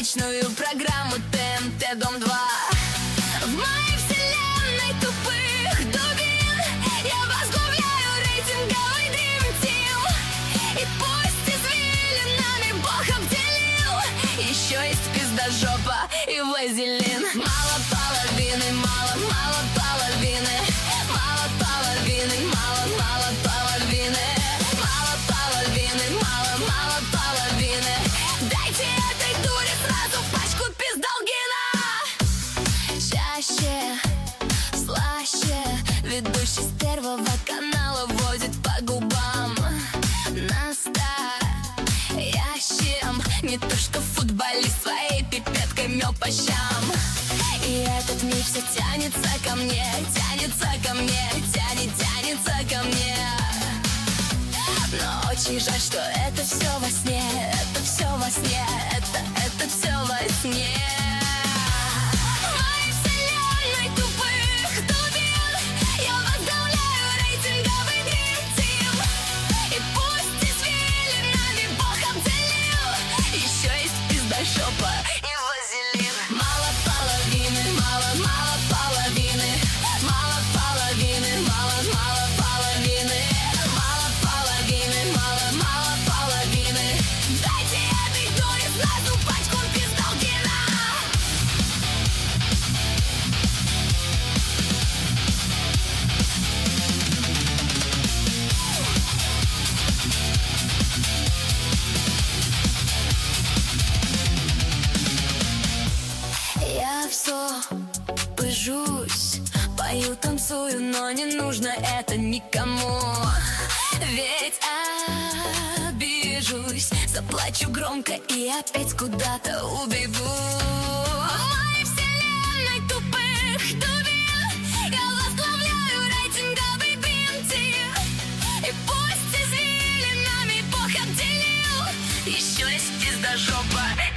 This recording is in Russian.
вечную программу ТНТ Дом-2. В моей вселенной тупых дубин я возглавляю рейтинговый Dream Team. И пусть извилинами Бог обделил, еще есть пиздожопа и вазелин. Мало половины, мало половины, мало половины, мало половины, мало половины, мало половины. Дайте этой дуре сразу пачку пиздалгина. Чаще, слаще ведущий с Первого канала водит по губам настоящим, не то что футболист своей пипеткой мел по щам. И этот мир все тянется ко мне, тянется ко мне, тянется ко мне. Но очень жаль, что это все во сне, это все во сне, это все во сне. В моей вселенной тупых дубин я возглавляю рейтинговый Dream Team. И пусть извилинами Бог обделил, еще есть пиздошопа и вазелин. Мало половины, мало половины, мало половины, мало половины, мало половины, мало половины. Дайте этой дуре сразу пачку пиздалгина. Я все пыжусь, пою, танцую, но не нужно это никому. Ведь обижусь, заплачу громко и опять куда-то убегу. В моей вселенной тупых дубин я возглавляю рейтинговый Dream Team. И пусть извилинами Бог обделил, еще есть пиздожопа